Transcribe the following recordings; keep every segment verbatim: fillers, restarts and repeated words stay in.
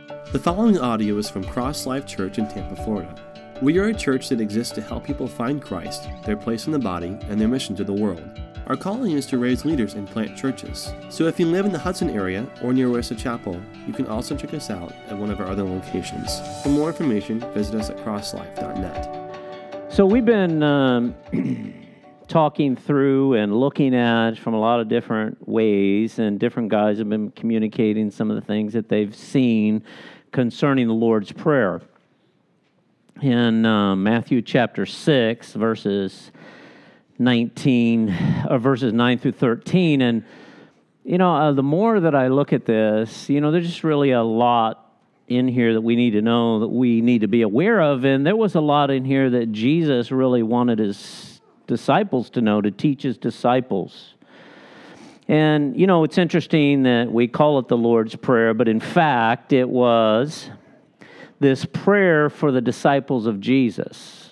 The following audio is from Cross Life Church in Tampa, Florida. We are a church that exists to help people find Christ, their place in the body, and their mission to the world. Our calling is to raise leaders and plant churches. So if you live in the Hudson area or near West Chapel, you can also check us out at one of our other locations. For more information, visit us at cross life dot net. So we've been um, talking through and looking at from a lot of different ways, and different guys have been communicating some of the things that they've seen concerning the Lord's Prayer. In uh, Matthew chapter six, verses nineteen, or verses nine through thirteen, and you know, uh, the more that I look at this, you know, there's just really a lot in here that we need to know, that we need to be aware of, and there was a lot in here that Jesus really wanted his disciples to know, to teach his disciples. And, you know, it's interesting that we call it the Lord's Prayer, but in fact, it was this prayer for the disciples of Jesus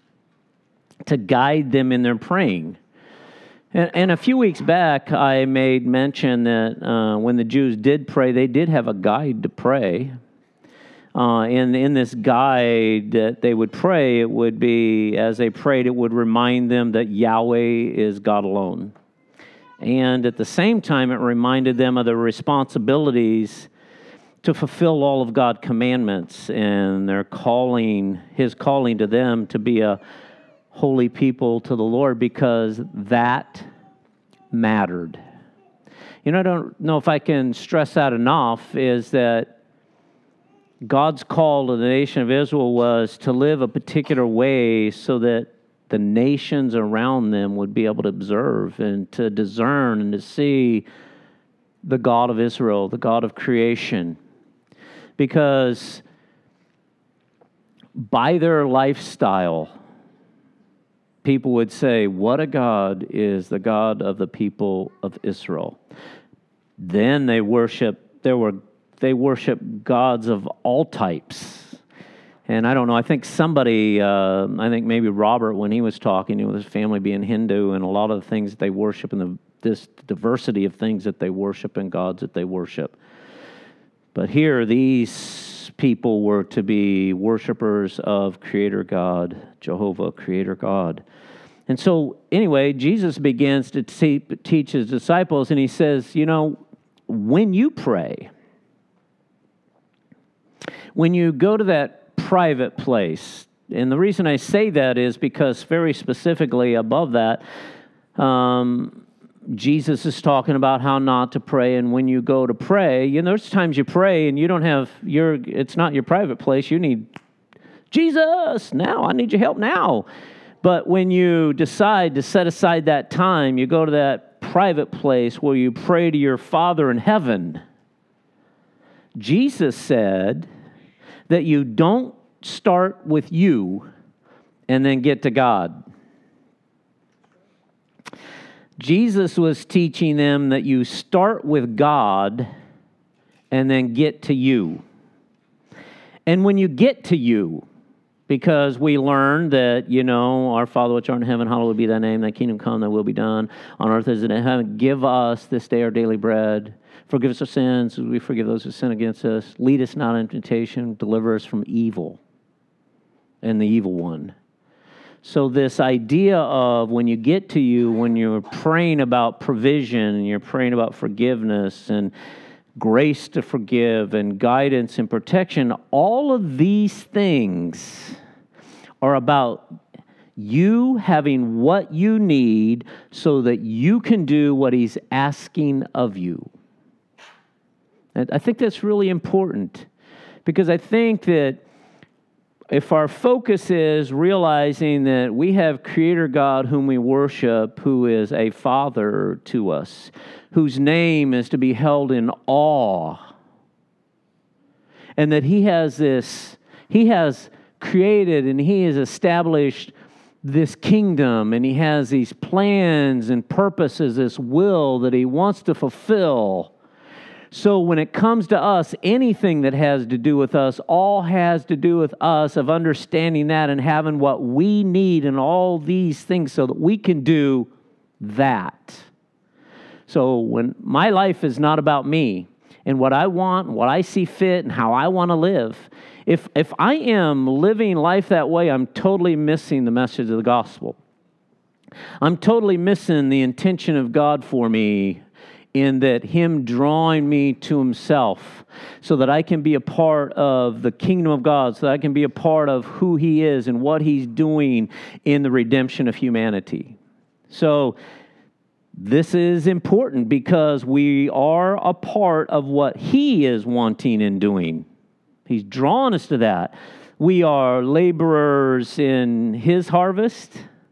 to guide them in their praying. And, and a few weeks back, I made mention that uh, when the Jews did pray, they did have a guide to pray. Uh, and in this guide that they would pray, it would be, as they prayed, it would remind them that Yahweh is God alone. And at the same time, it reminded them of their responsibilities to fulfill all of God's commandments and their calling, his calling to them to be a holy people to the Lord, because that mattered. You know, I don't know if I can stress that enough, is that God's call to the nation of Israel was to live a particular way so that the nations around them would be able to observe and to discern and to see the God of Israel, the God of creation. Because by their lifestyle, people would say, what a God is the God of the people of Israel. Then they worship, there were they worship gods of all types. And I don't know, I think somebody, uh, I think maybe Robert, when he was talking, with his family being Hindu, and a lot of the things that they worship, and the, this diversity of things that they worship and gods that they worship. But here, these people were to be worshipers of Creator God, Jehovah, Creator God. And so, anyway, Jesus begins to te- teach his disciples, and he says, you know, when you pray, when you go to that private place, and the reason I say that is because very specifically above that, um, Jesus is talking about how not to pray, and when you go to pray, you know, there's times you pray and you don't have your, it's not your private place. You need Jesus now. I need your help now. But when you decide to set aside that time, you go to that private place where you pray to your Father in heaven. Jesus said that you don't start with you and then get to God. Jesus was teaching them that you start with God and then get to you. And when you get to you, because we learned that, you know, our Father which art in heaven, hallowed be thy name, thy kingdom come, thy will be done on earth as it is in heaven. Give us this day our daily bread. Forgive us our sins as we forgive those who sin against us. Lead us not into temptation. Deliver us from evil and the evil one. So this idea of when you get to you, when you're praying about provision, and you're praying about forgiveness and grace to forgive and guidance and protection, all of these things are about you having what you need so that you can do what he's asking of you. And I think that's really important, because I think that if our focus is realizing that we have Creator God whom we worship, who is a Father to us, whose name is to be held in awe, and that He has this, He has created and He has established this kingdom, and He has these plans and purposes, this will that He wants to fulfill. So when it comes to us, anything that has to do with us, all has to do with us, of understanding that and having what we need and all these things so that we can do that. So when my life is not about me, and what I want, and what I see fit, and how I want to live. If if I am living life that way, I'm totally missing the message of the gospel. I'm totally missing the intention of God for me, in that Him drawing me to Himself so that I can be a part of the kingdom of God, so that I can be a part of who He is and what He's doing in the redemption of humanity. So this is important because we are a part of what He is wanting and doing. He's drawn us to that. We are laborers in His harvest.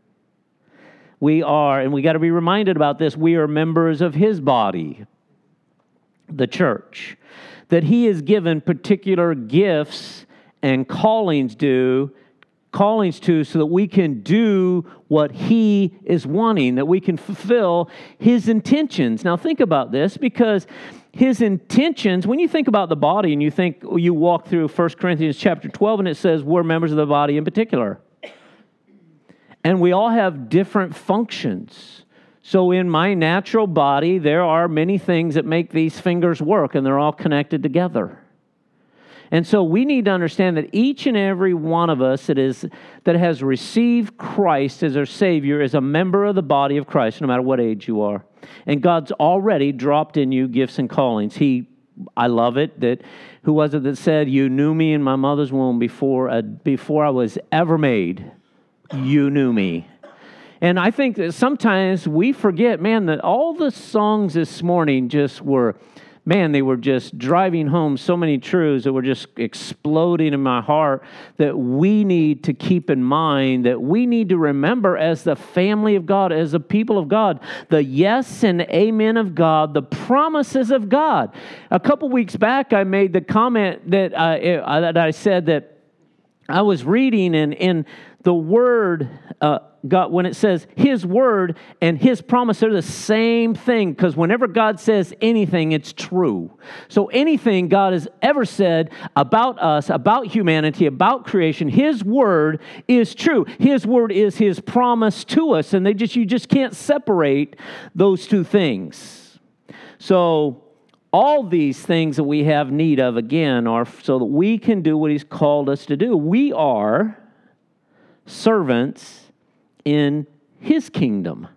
We are, and we got to be reminded about this, we are members of His body, the church, that He has given particular gifts and callings to, callings to so that we can do what He is wanting, that we can fulfill His intentions. Now think about this, because His intentions, when you think about the body and you think, you walk through First Corinthians chapter twelve and it says we're members of the body in particular. And we all have different functions. So in my natural body, there are many things that make these fingers work, and they're all connected together. And so we need to understand that each and every one of us that is that has received Christ as our Savior is a member of the body of Christ, no matter what age you are. And God's already dropped in you gifts and callings. He, I love it that, who was it that said, you knew me in my mother's womb before, uh, before I was ever made. You knew me. And I think that sometimes we forget, man, that all the songs this morning just were, man, they were just driving home so many truths that were just exploding in my heart that we need to keep in mind, that we need to remember as the family of God, as the people of God, the yes and amen of God, the promises of God. A couple weeks back, I made the comment that, uh, that I said that I was reading and in the word, uh, God, when it says His word and His promise are the same thing, because whenever God says anything, it's true. So anything God has ever said about us, about humanity, about creation, His word is true. His word is His promise to us, and they just you just can't separate those two things. So all these things that we have need of, again, are so that we can do what He's called us to do. We are servants in His kingdom.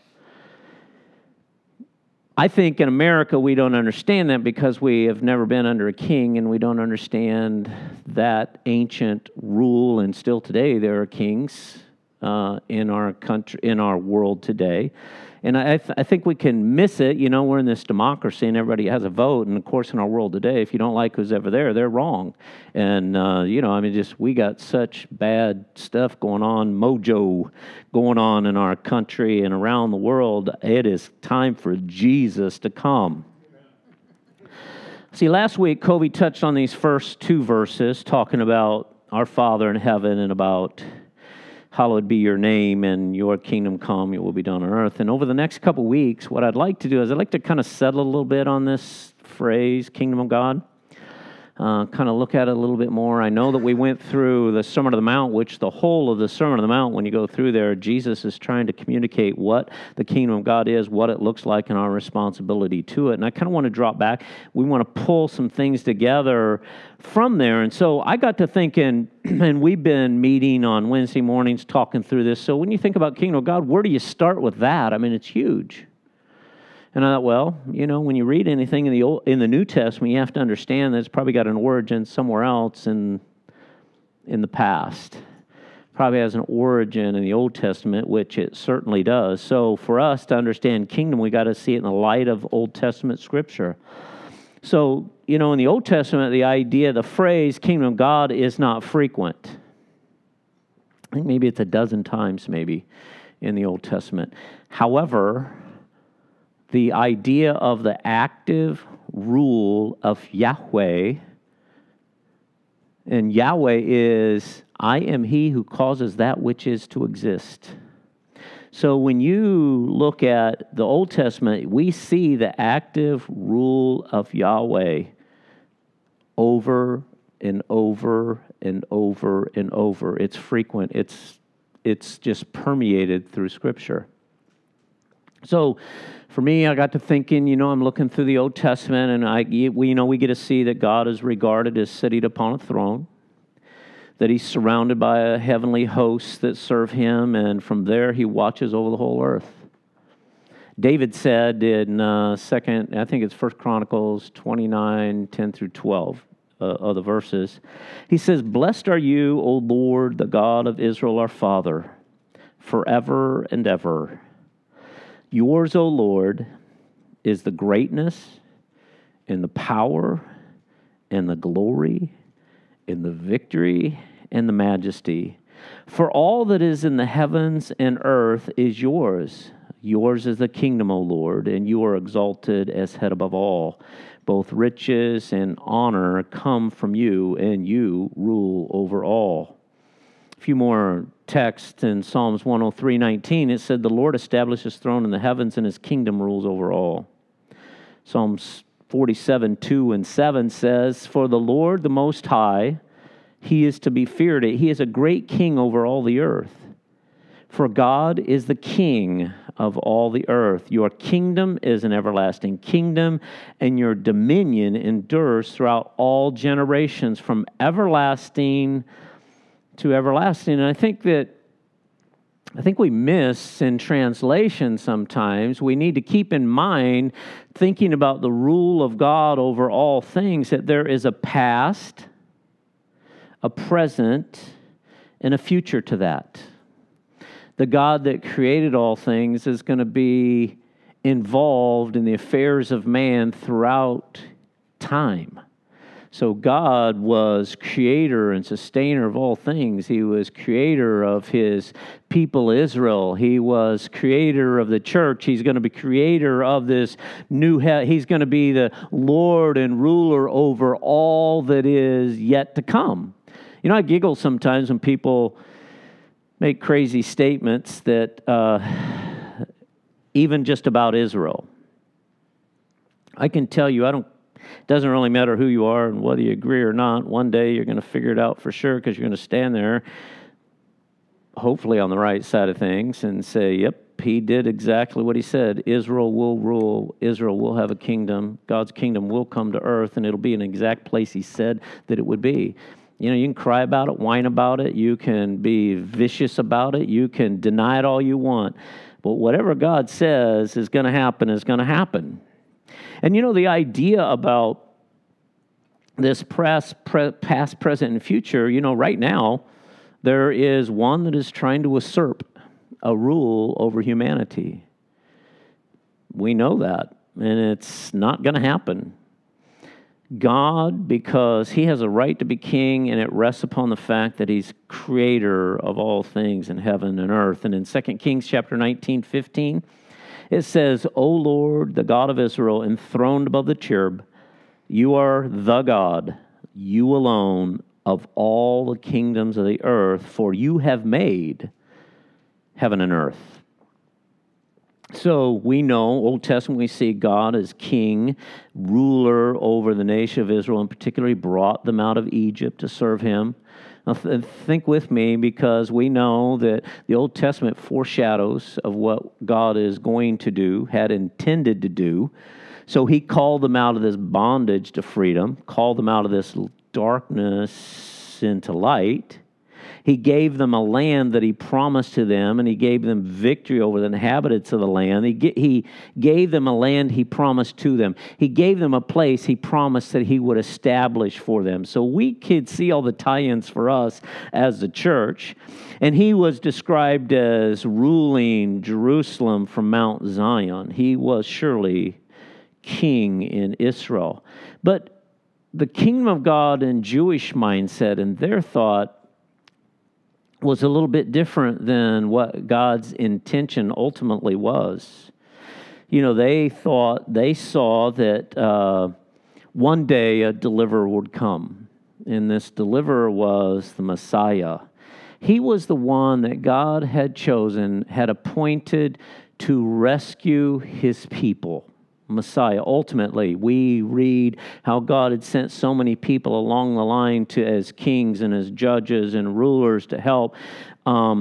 I think in America we don't understand that because we have never been under a king, and we don't understand that ancient rule, and still today there are kings uh, in our country, in our world today. And I, th- I think we can miss it. You know, we're in this democracy and everybody has a vote. And of course, in our world today, if you don't like who's ever there, they're wrong. And, uh, you know, I mean, just we got such bad stuff going on, mojo going on in our country and around the world. It is time for Jesus to come. See, last week, Covey touched on these first two verses, talking about our Father in heaven and about hallowed be your name and your kingdom come, your will be done on earth. And over the next couple weeks, what I'd like to do is I'd like to kind of settle a little bit on this phrase, kingdom of God. Uh, kind of look at it a little bit more. I know that we went through the Sermon on the Mount, which the whole of the Sermon on the Mount, when you go through there, Jesus is trying to communicate what the kingdom of God is, what it looks like, and our responsibility to it. And I kind of want to drop back. We want to pull some things together from there. And so I got to thinking, and we've been meeting on Wednesday mornings talking through this. So when you think about kingdom of God, where do you start with that? I mean, it's huge. And I thought, well, you know, when you read anything in the Old, in the New Testament, you have to understand that it's probably got an origin somewhere else in in the past. Probably has an origin in the Old Testament, which it certainly does. So for us to understand kingdom, we got to see it in the light of Old Testament Scripture. So, you know, in the Old Testament, the idea, the phrase kingdom of God is not frequent. I think maybe it's a dozen times maybe in the Old Testament. However, the idea of the active rule of Yahweh, and Yahweh is, I am He who causes that which is to exist. So when you look at the Old Testament, we see the active rule of Yahweh over and over and over and over. It's frequent. It's, it's just permeated through Scripture. So for me, I got to thinking, you know, I'm looking through the Old Testament, and I, we, you know, we get to see that God is regarded as sitting upon a throne, that he's surrounded by a heavenly host that serve him, and from there he watches over the whole earth. David said in uh, second, I think it's First Chronicles twenty-nine, ten through twelve, uh, of the verses. He says, "Blessed are you, O Lord, the God of Israel, our Father, forever and ever. Yours, O Lord, is the greatness and the power and the glory and the victory and the majesty. For all that is in the heavens and earth is yours. Yours is the kingdom, O Lord, and you are exalted as head above all. Both riches and honor come from you, and you rule over all." A few more texts in Psalms one oh three, nineteen, it said, "The Lord established his throne in the heavens, and his kingdom rules over all." Psalms forty-seven, two and seven says, "For the Lord the Most High, he is to be feared. He is a great king over all the earth. For God is the king of all the earth. Your kingdom is an everlasting kingdom, and your dominion endures throughout all generations, from everlasting to everlasting." And I think that I think we miss in translation sometimes. We need to keep in mind, thinking about the rule of God over all things, that there is a past, a present, and a future to that. The God that created all things is going to be involved in the affairs of man throughout time. So God was creator and sustainer of all things. He was creator of his people Israel. He was creator of the church. He's going to be creator of this new he- He's going to be the Lord and ruler over all that is yet to come. You know, I giggle sometimes when people make crazy statements that uh, even just about Israel. I can tell you, I don't. It doesn't really matter who you are and whether you agree or not. One day you're going to figure it out for sure, because you're going to stand there, hopefully on the right side of things, and say, "Yep, he did exactly what he said. Israel will rule. Israel will have a kingdom. God's kingdom will come to earth, and it'll be in the exact place he said that it would be." You know, you can cry about it, whine about it. You can be vicious about it. You can deny it all you want. But whatever God says is going to happen is going to happen. And you know, the idea about this past, pre, past, present, and future, you know, right now, there is one that is trying to usurp a rule over humanity. We know that, and it's not going to happen. God, because he has a right to be king, and it rests upon the fact that he's creator of all things in heaven and earth. And in Second Kings chapter nineteen, fifteen, it says, "O Lord, the God of Israel, enthroned above the cherub, you are the God, you alone, of all the kingdoms of the earth, for you have made heaven and earth." So we know, Old Testament, we see God as king, ruler over the nation of Israel. In particular, he brought them out of Egypt to serve him. Now th- think with me, because we know that the Old Testament foreshadows of what God is going to do, had intended to do. So he called them out of this bondage to freedom, called them out of this darkness into light. He gave them a land that he promised to them, and he gave them victory over the inhabitants of the land. He, g- he gave them a land he promised to them. He gave them a place he promised that he would establish for them. So we could see all the tie-ins for us as the church. And he was described as ruling Jerusalem from Mount Zion. He was surely king in Israel. But the kingdom of God in Jewish mindset and their thought was a little bit different than what God's intention ultimately was. You know, they thought, they saw that uh, one day a deliverer would come, and this deliverer was the Messiah. He was the one that God had chosen, had appointed to rescue his people. Messiah. Ultimately, we read how God had sent so many people along the line to as kings and as judges and rulers to help. Um,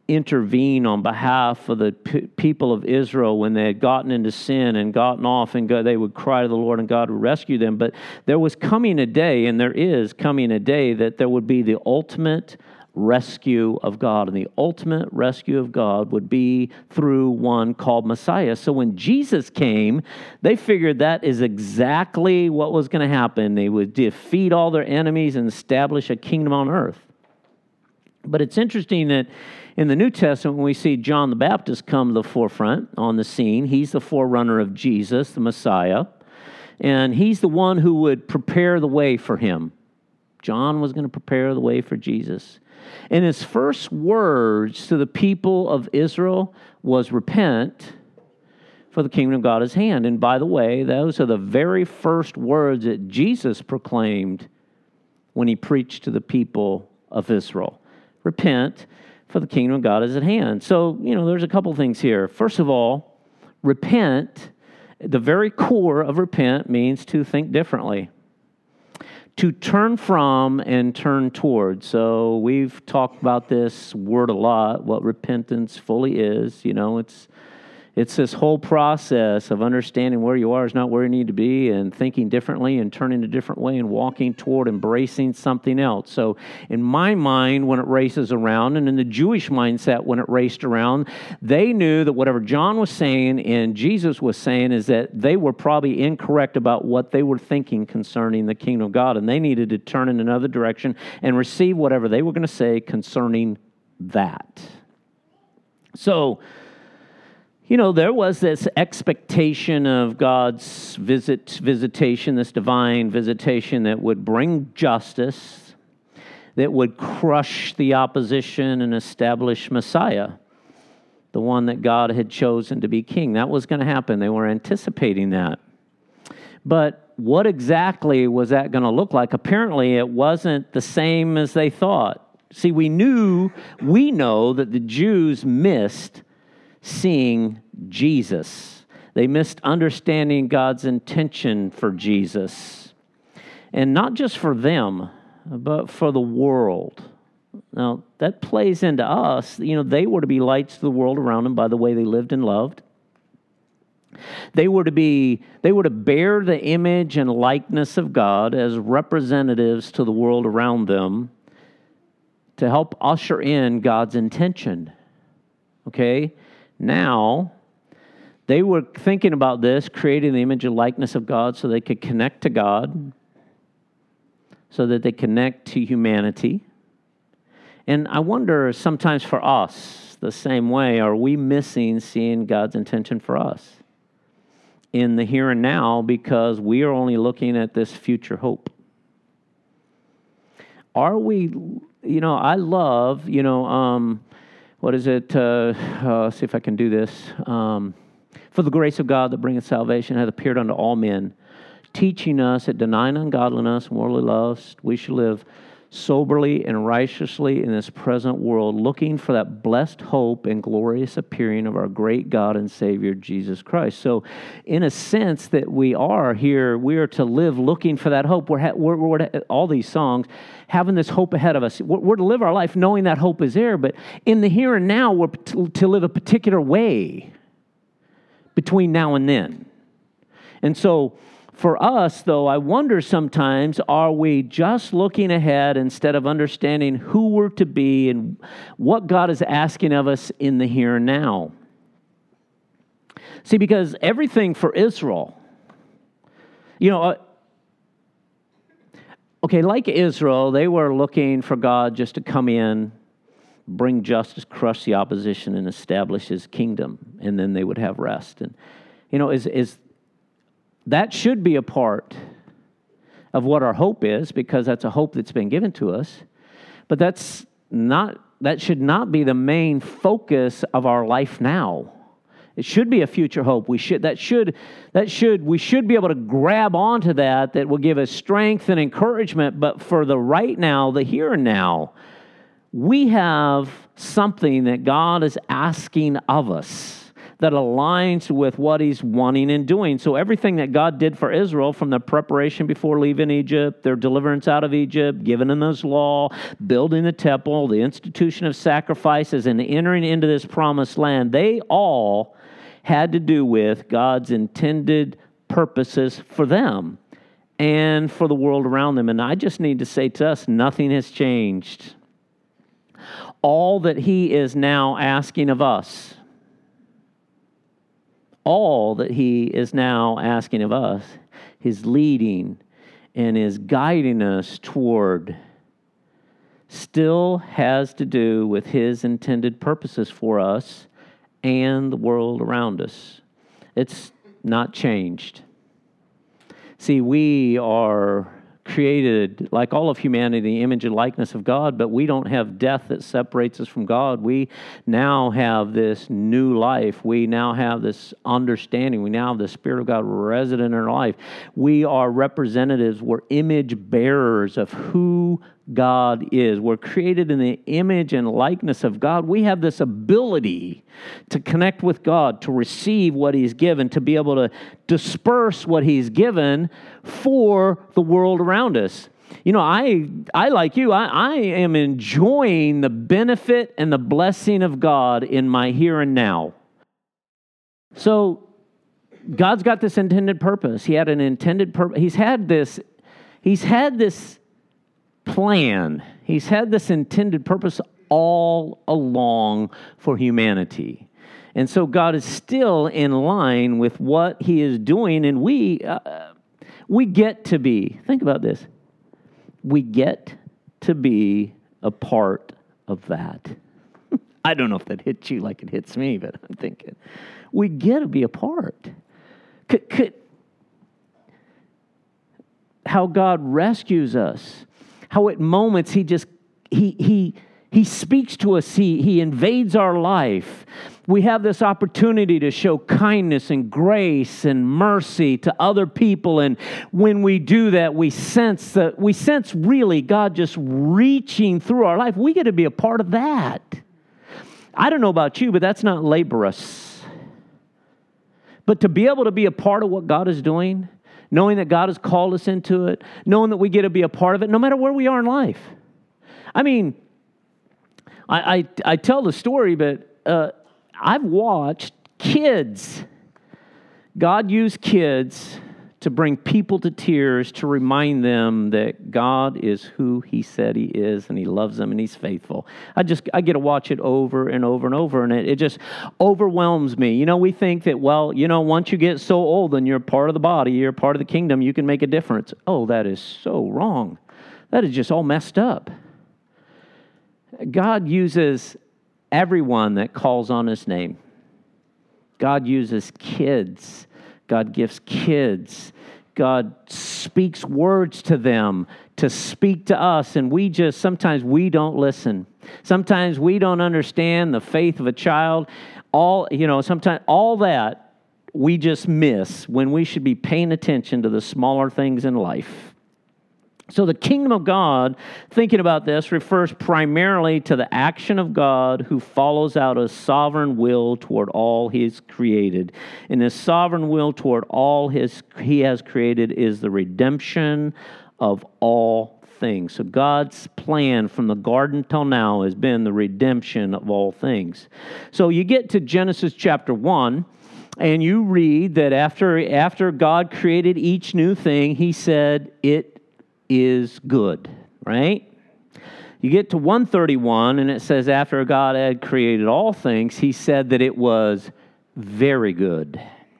intervene on behalf of the p- people of Israel when they had gotten into sin and gotten off, and God, they would cry to the Lord and God would rescue them. But there was coming a day, and there is coming a day, that there would be the ultimate rescue of God. And the ultimate rescue of God would be through one called Messiah. So when Jesus came, they figured that is exactly what was going to happen. They would defeat all their enemies and establish a kingdom on earth. But it's interesting that in the New Testament, when we see John the Baptist come to the forefront on the scene, he's the forerunner of Jesus, the Messiah, and he's the one who would prepare the way for him. John was going to prepare the way for Jesus. And his first words to the people of Israel was, repent, for the kingdom of God is at hand. And by the way, those are the very first words that Jesus proclaimed when he preached to the people of Israel. Repent, for the kingdom of God is at hand. So, you know, there's a couple things here. First of all, repent, the very core of repent means to think differently. To turn from and turn toward. So we've talked about this word a lot, what repentance fully is. You know, it's it's this whole process of understanding where you are is not where you need to be, and thinking differently and turning a different way and walking toward embracing something else. So in my mind, when it races around, and in the Jewish mindset when it raced around, they knew that whatever John was saying and Jesus was saying is that they were probably incorrect about what they were thinking concerning the kingdom of God, and they needed to turn in another direction and receive whatever they were going to say concerning that. So, you know, there was this expectation of God's visit, visitation, this divine visitation that would bring justice, that would crush the opposition and establish Messiah, the one that God had chosen to be king. That was going to happen. They were anticipating that. But what exactly was that going to look like? Apparently, it wasn't the same as they thought. See, we knew, we know that the Jews missed seeing Jesus. They missed understanding God's intention for Jesus. And not just for them, but for the world. Now, that plays into us. You know, they were to be lights to the world around them by the way they lived and loved. They were to be, they were to bear the image and likeness of God as representatives to the world around them to help usher in God's intention. Okay? Now, they were thinking about this, creating the image and likeness of God so they could connect to God, so that they connect to humanity. And I wonder sometimes for us, the same way, are we missing seeing God's intention for us in the here and now because we are only looking at this future hope? Are we, you know, I love, you know, um, What is it? Uh, uh, let's see if I can do this. Um, For the grace of God that bringeth salvation hath appeared unto all men, teaching us that denying ungodliness and worldly lust, we should live soberly and righteously in this present world, looking for that blessed hope and glorious appearing of our great God and Savior, Jesus Christ. So in a sense that we are here, we are to live looking for that hope. We're, ha- we're, we're all these songs, having this hope ahead of us. We're, we're to live our life knowing that hope is there, but in the here and now, we're to, to live a particular way between now and then. And so for us, though, I wonder sometimes, are we just looking ahead instead of understanding who we're to be and what God is asking of us in the here and now? See, because everything for Israel, you know, uh, okay, like Israel, they were looking for God just to come in, bring justice, crush the opposition, and establish His kingdom, and then they would have rest. And, you know, is is that should be a part of what our hope is, because that's a hope that's been given to us. But that's not, that should not be the main focus of our life now. It should be a future hope. We should, that should, that should, we should be able to grab onto that, that will give us strength and encouragement. But for the right now, the here and now, we have something that God is asking of us that aligns with what he's wanting and doing. So everything that God did for Israel, from the preparation before leaving Egypt, their deliverance out of Egypt, giving them this law, building the temple, the institution of sacrifices, and entering into this promised land, they all had to do with God's intended purposes for them and for the world around them. And I just need to say to us, nothing has changed. All that he is now asking of us, all that he is now asking of us, his leading and is guiding us toward, still has to do with his intended purposes for us and the world around us. It's not changed. See, we are created, like all of humanity, in the image and likeness of God, but we don't have death that separates us from God. We now have this new life. We now have this understanding. We now have the Spirit of God resident in our life. We are representatives. We're image bearers of who God is. We're created in the image and likeness of God. We have this ability to connect with God, to receive what he's given, to be able to disperse what he's given for the world around us. You know, I, I like you, I, I am enjoying the benefit and the blessing of God in my here and now. So God's got this intended purpose. He had an intended purpose. He's had this, he's had this plan. He's had this intended purpose all along for humanity. And so God is still in line with what he is doing, and we uh, we get to be, think about this, we get to be a part of that. I don't know if that hits you like it hits me, but I'm thinking, we get to be a part. Could, could, how God rescues us, how at moments he just, he he he speaks to us, he, he invades our life. We have this opportunity to show kindness and grace and mercy to other people, and when we do that, we sense that, we sense really God just reaching through our life. We get to be a part of that. I don't know about you, but that's not laborious. But to be able to be a part of what God is doing, knowing that God has called us into it, knowing that we get to be a part of it, no matter where we are in life. I mean, I I, I tell the story, but uh, I've watched kids, God use kids to bring people to tears, to remind them that God is who he said he is, and he loves them, and he's faithful. I just, I get to watch it over and over and over, and it, it just overwhelms me. You know, we think that, well, you know, once you get so old and you're part of the body, you're part of the kingdom, you can make a difference. Oh, that is so wrong. That is just all messed up. God uses everyone that calls on his name. God uses kids. God gives kids. God speaks words to them to speak to us, and we just, sometimes we don't listen. Sometimes we don't understand the faith of a child. All, you know, sometimes all that we just miss when we should be paying attention to the smaller things in life. So the kingdom of God, thinking about this, refers primarily to the action of God who follows out a sovereign will toward all he's created. And his sovereign will toward all his he has created is the redemption of all things. So God's plan from the garden till now has been the redemption of all things. So you get to Genesis chapter one, and you read that after, after God created each new thing, he said, it is good, right? You get to one thirty-one, and it says, after God had created all things, he said that it was very good.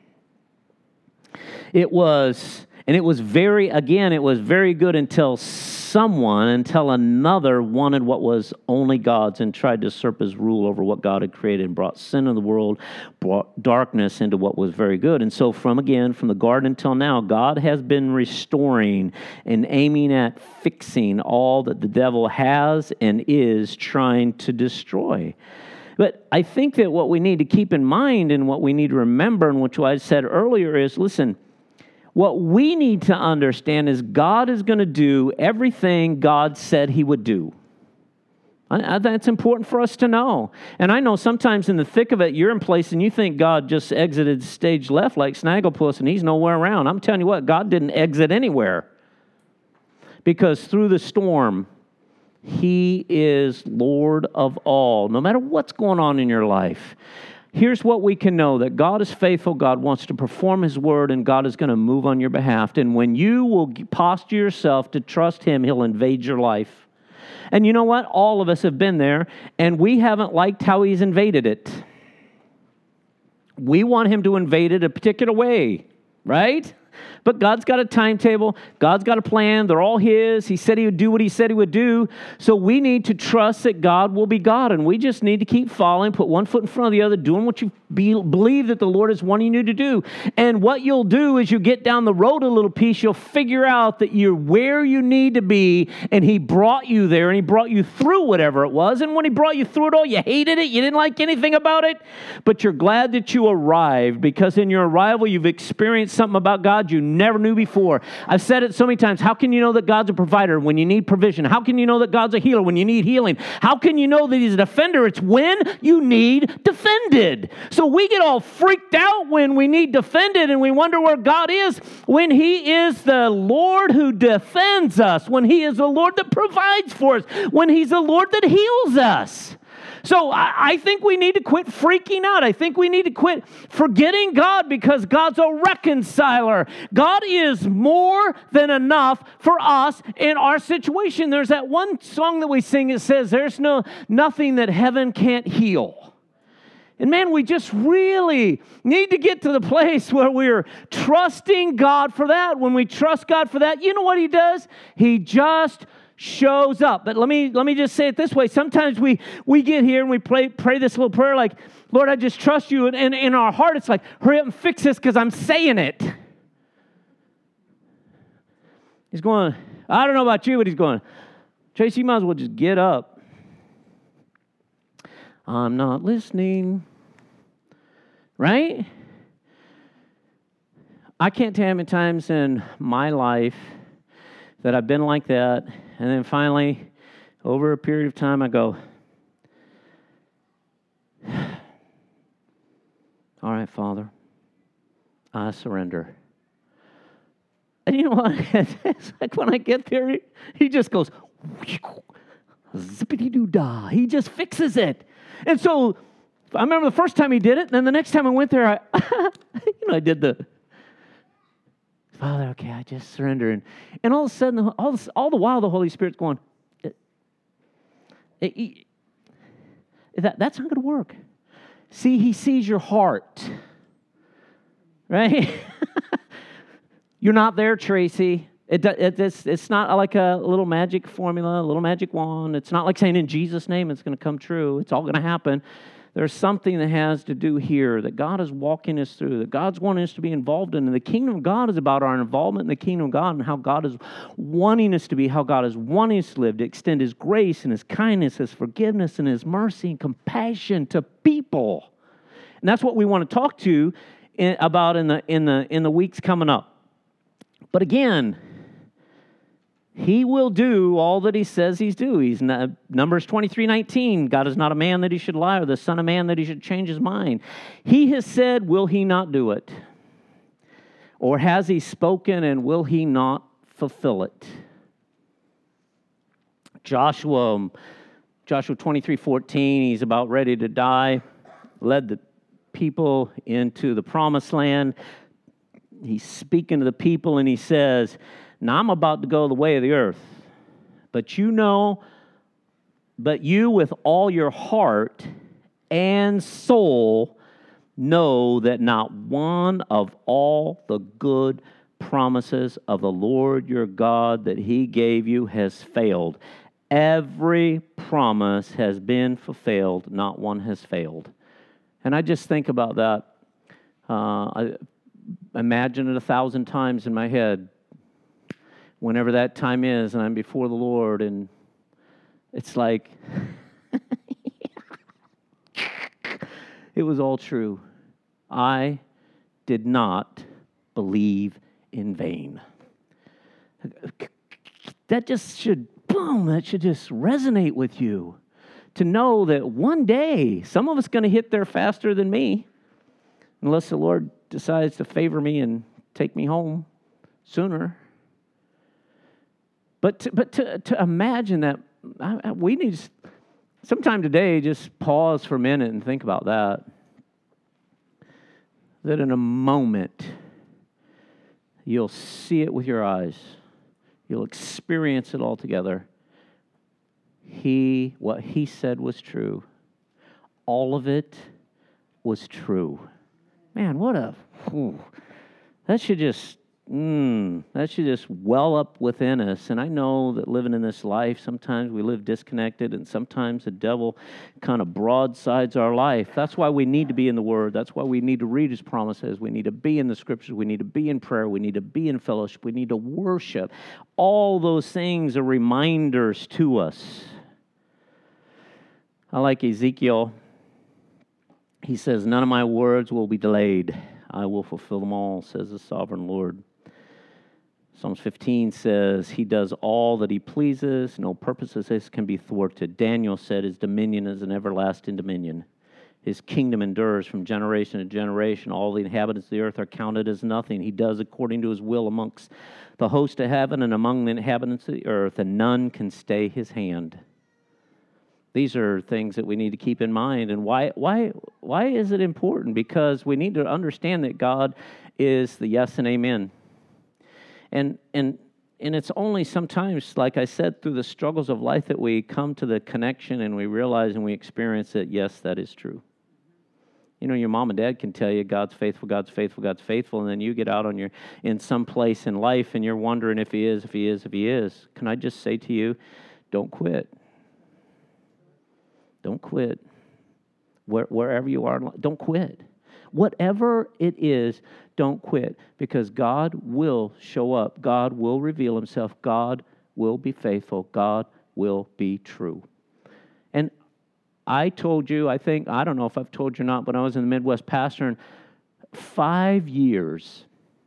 It was, and it was very, again, it was very good until someone, until another wanted what was only God's and tried to usurp his rule over what God had created and brought sin into the world, brought darkness into what was very good. And so from, again, from the garden until now, God has been restoring and aiming at fixing all that the devil has and is trying to destroy. But I think that what we need to keep in mind and what we need to remember, and which I said earlier, is, listen, what we need to understand is God is going to do everything God said he would do. I, I, that's important for us to know. And I know sometimes in the thick of it, you're in place and you think God just exited stage left like Snagglepuss and he's nowhere around. I'm telling you what, God didn't exit anywhere. Because through the storm, he is Lord of all, no matter what's going on in your life. Here's what we can know, that God is faithful, God wants to perform his word, and God is going to move on your behalf. And when you will posture yourself to trust him, he'll invade your life. And you know what? All of us have been there, and we haven't liked how he's invaded it. We want him to invade it a particular way, right? But God's got a timetable. God's got a plan. They're all his. He said he would do what he said he would do. So we need to trust that God will be God. And we just need to keep following, put one foot in front of the other, doing what you be, believe that the Lord is wanting you to do. And what you'll do is you get down the road a little piece, you'll figure out that you're where you need to be. And he brought you there, and he brought you through whatever it was. And when he brought you through it all, you hated it. You didn't like anything about it. But you're glad that you arrived, because in your arrival, you've experienced something about God you never knew before. I've said it so many times. How can you know that God's a provider when you need provision? How can you know that God's a healer when you need healing? How can you know that he's a defender? It's when you need defended. So we get all freaked out when we need defended, and we wonder where God is when he is the Lord who defends us, when he is the Lord that provides for us, when he's the Lord that heals us. So I, I think we need to quit freaking out. I think we need to quit forgetting God, because God's a reconciler. God is more than enough for us in our situation. There's that one song that we sing that says, there's no nothing that heaven can't heal. And man, we just really need to get to the place where we're trusting God for that. When we trust God for that, you know what he does? He just shows up. But let me let me just say it this way. Sometimes we we get here and we pray pray this little prayer like, Lord, I just trust you. And, and in our heart, it's like, hurry up and fix this because I'm saying it. He's going, I don't know about you, but he's going, Tracy, you might as well just get up. I'm not listening. Right? I can't tell how many times in my life that I've been like that, and then finally, over a period of time, I go, all right, Father, I surrender. And you know what? It's like when I get there, he just goes, zippity-doo-dah. He just fixes it. And so I remember the first time he did it, and then the next time I went there, I, you know, I did the, Father, okay, I just surrender. And, and all of a sudden, all, this, all the while, the Holy Spirit's going, it, it, it, that, that's not going to work. See, he sees your heart, right? You're not there, Tracy. It, it, it's, it's not like a little magic formula, a little magic wand. It's not like saying in Jesus' name it's going to come true. It's all going to happen. There's something that has to do here that God is walking us through, that God's wanting us to be involved in. And the kingdom of God is about our involvement in the kingdom of God and how God is wanting us to be, how God is wanting us to live, to extend his grace and his kindness, his forgiveness and his mercy and compassion to people. And that's what we want to talk to in, about in the in the in the weeks coming up. But again, he will do all that he says he's do. He's not, Numbers twenty-three nineteen, God is not a man that he should lie, or the son of man that he should change his mind. He has said, will he not do it? Or has he spoken, and will he not fulfill it? Joshua, Joshua twenty-three fourteen, he's about ready to die, led the people into the promised land. He's speaking to the people, and he says, now I'm about to go the way of the earth, but you know, but you with all your heart and soul know that not one of all the good promises of the Lord your God that he gave you has failed. Every promise has been fulfilled, not one has failed. And I just think about that. Uh, I imagine it a thousand times in my head. Whenever that time is, and I'm before the Lord, and it's like, it was all true. I did not believe in vain. That just should, boom, that should just resonate with you. to know that one day, some of us going to hit there faster than me, unless the Lord decides to favor me and take me home sooner. But to, but to, to imagine that, I, I, we need to, sometime today, just pause for a minute and think about that. That in a moment, you'll see it with your eyes. You'll experience it all together. He, what he said was true. All of it was true. Man, what a, whew, that should just, mm, that should just well up within us. And I know that living in this life, sometimes we live disconnected, and sometimes the devil kind of broadsides our life. That's why we need to be in the Word. That's why we need to read His promises. We need to be in the Scriptures. We need to be in prayer. We need to be in fellowship. We need to worship. All those things are reminders to us. I like Ezekiel. He says, none of my words will be delayed. I will fulfill them all, says the sovereign Lord. Psalms fifteen says, he does all that he pleases. No purpose of his can be thwarted. Daniel said, his dominion is an everlasting dominion. His kingdom endures from generation to generation. All the inhabitants of the earth are counted as nothing. He does according to his will amongst the host of heaven and among the inhabitants of the earth, and none can stay his hand. These are things that we need to keep in mind. And why why why is it important? Because we need to understand that God is the yes and amen. And and and it's only sometimes, like I said, through the struggles of life that we come to the connection and we realize and we experience that, yes, that is true. You know, your mom and dad can tell you God's faithful, God's faithful, God's faithful, and then you get out on your in some place in life and you're wondering if he is, if he is, if he is. Can I just say to you, don't quit. Don't quit. Where, wherever you are, don't quit. Whatever it is, don't quit, because God will show up. God will reveal himself. God will be faithful. God will be true. And I told you, I think, I don't know if I've told you or not, but I was in the Midwest pastoring five years.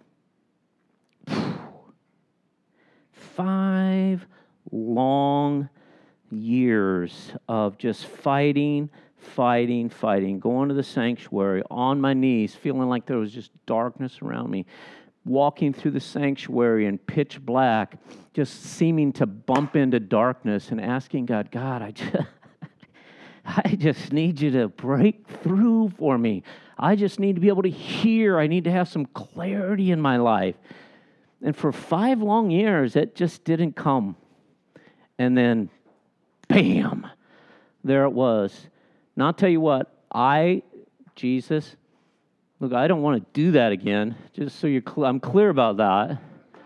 Five long years of just fighting, fighting, fighting, going to the sanctuary on my knees, feeling like there was just darkness around me, walking through the sanctuary in pitch black, just seeming to bump into darkness and asking God, God, I just, I just need you to break through for me. I just need to be able to hear. I need to have some clarity in my life. And for five long years, it just didn't come. And then bam, there it was. Now, I'll tell you what, I, Jesus, look, I don't want to do that again, just so you're cl- I'm clear about that.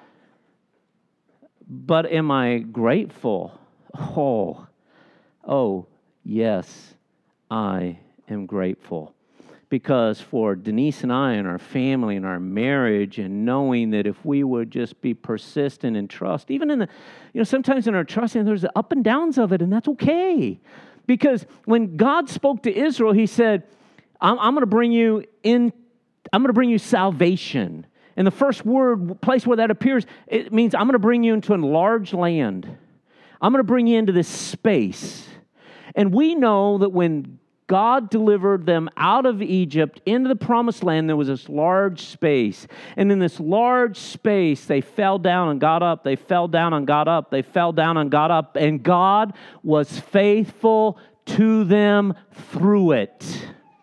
But am I grateful? Oh, oh, yes, I am grateful. Because for Denise and I and our family and our marriage, and knowing that if we would just be persistent and trust, even in the, you know, sometimes in our trusting, there's the up and downs of it, and that's okay. Because when God spoke to Israel, he said, I'm, I'm going to bring you in, I'm going to bring you salvation. And the first word, place where that appears, it means I'm going to bring you into a large land. I'm going to bring you into this space. And we know that when God delivered them out of Egypt into the promised land, there was this large space. And in this large space, they fell down and got up. They fell down and got up. They fell down and got up. And God was faithful to them through it.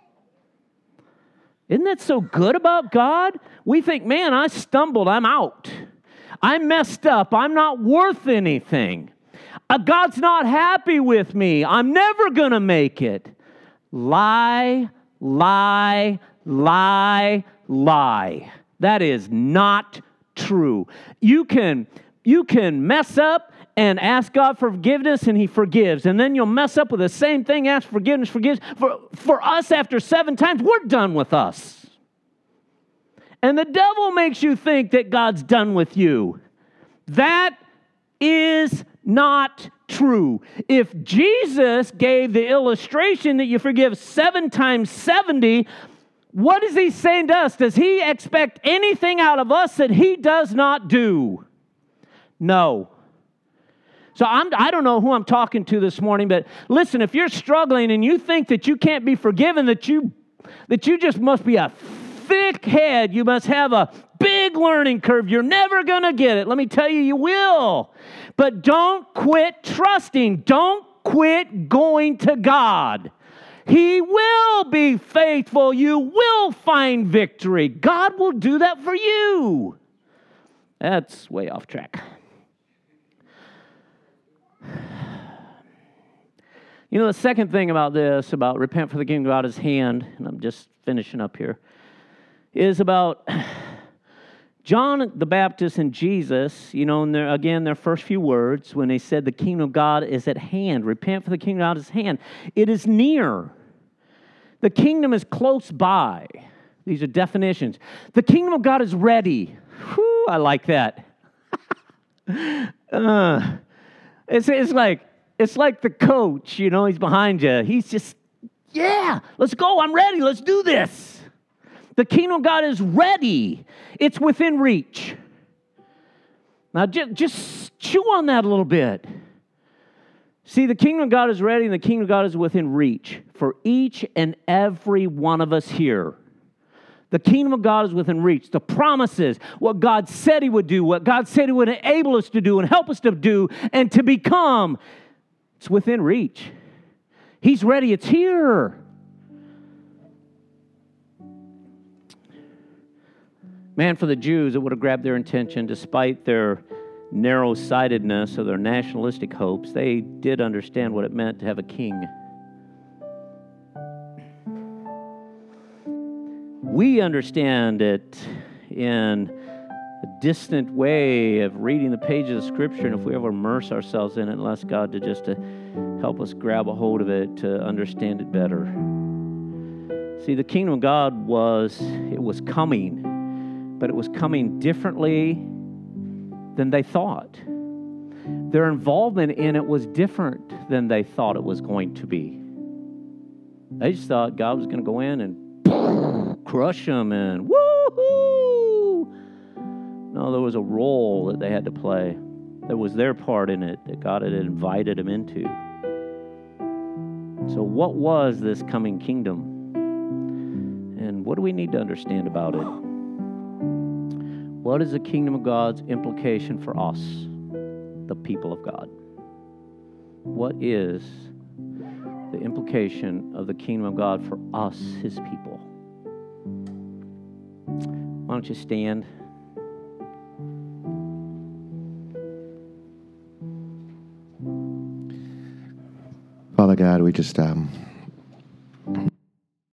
Isn't that so good about God? We think, man, I stumbled. I'm out. I messed up. I'm not worth anything. Uh, God's not happy with me. I'm never going to make it. Lie, lie, lie, lie. That is not true. You can, you can mess up and ask God for forgiveness, and he forgives. And then you'll mess up with the same thing, ask forgiveness, forgives. For, for us, after seven times, we're done with us. And the devil makes you think that God's done with you. That is not true. If Jesus gave the illustration that you forgive seven times seventy, what is he saying to us? Does he expect anything out of us that he does not do? No. So I'm, I don't know who I'm talking to this morning, but listen, if you're struggling and you think that you can't be forgiven, that you that you just must be a thick head, you must have a big learning curve, you're never going to get it. Let me tell you, you will. But don't quit trusting. Don't quit going to God. He will be faithful. You will find victory. God will do that for you. That's way off track. You know, the second thing about this, about repent for the kingdom of God is hand, and I'm just finishing up here, is about John the Baptist and Jesus, you know, in their, again, their first few words, when they said the kingdom of God is at hand, repent for the kingdom of God is at hand. It is near. The kingdom is close by. These are definitions. The kingdom of God is ready. Whew, I like that. uh, it's, it's like, It's like the coach, you know, he's behind you. He's just, yeah, let's go. I'm ready. Let's do this. The kingdom of God is ready. It's within reach. Now, just, just chew on that a little bit. See, the kingdom of God is ready and the kingdom of God is within reach for each and every one of us here. The kingdom of God is within reach. The promises, what God said He would do, what God said He would enable us to do and help us to do and to become, it's within reach. He's ready. It's here. Man, for the Jews, it would have grabbed their attention despite their narrow-sightedness or their nationalistic hopes. They did understand what it meant to have a king. We understand it in a distant way of reading the pages of Scripture, and if we ever immerse ourselves in it and ask God to just to help us grab a hold of it, to understand it better. See, the kingdom of God was, it was coming, but it was coming differently than they thought. Their involvement in it was different than they thought it was going to be. They just thought God was going to go in and crush them and woo-hoo! No, there was a role that they had to play. There was their part in it that God had invited them into. So what was this coming kingdom? And what do we need to understand about it? What is the kingdom of God's implication for us, the people of God? What is the implication of the kingdom of God for us, His people? Why don't you stand? Father God, we just um,